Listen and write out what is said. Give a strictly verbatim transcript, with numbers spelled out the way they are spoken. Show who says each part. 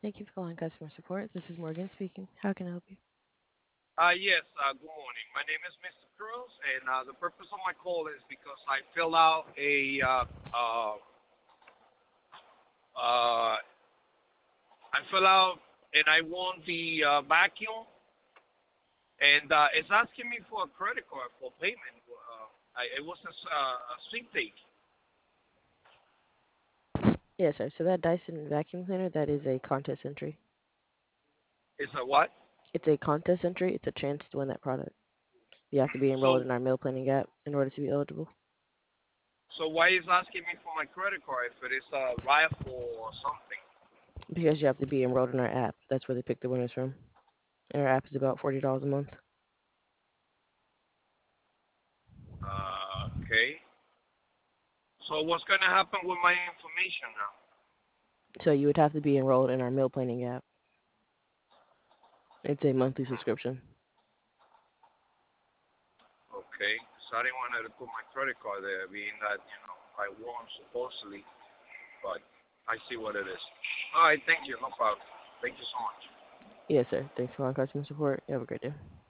Speaker 1: Thank you for calling customer support. This is Morgan speaking. How can I help you?
Speaker 2: Uh, yes, uh, good morning. My name is mister Cruz, and uh, the purpose of my call is because I fill out a, uh, uh, uh, I fill out and I want the uh, vacuum, and uh, it's asking me for a credit card for payment. Uh, I, it was a, s- uh, a sweepstake.
Speaker 1: Yes, sir. So that Dyson vacuum cleaner, that is a contest entry.
Speaker 2: It's a what?
Speaker 1: It's a contest entry. It's a chance to win that product. You have to be enrolled
Speaker 2: So,
Speaker 1: in our meal planning app in order to be eligible.
Speaker 2: so why is asking me for my credit card if it is a raffle or something?
Speaker 1: Because you have to be enrolled in our app. That's where they pick the winners from. And our app is about forty dollars a month.
Speaker 2: Uh, okay. So what's gonna happen with my information now?
Speaker 1: So you would have to be enrolled in our meal planning app. It's a monthly
Speaker 2: Hmm.
Speaker 1: subscription.
Speaker 2: Okay, so I didn't want to put my credit card there, being that you know I won supposedly, but I see what it is. All right, thank you, no problem. Thank you so much.
Speaker 1: Yes, sir. Thanks for calling customer support. You have a great day.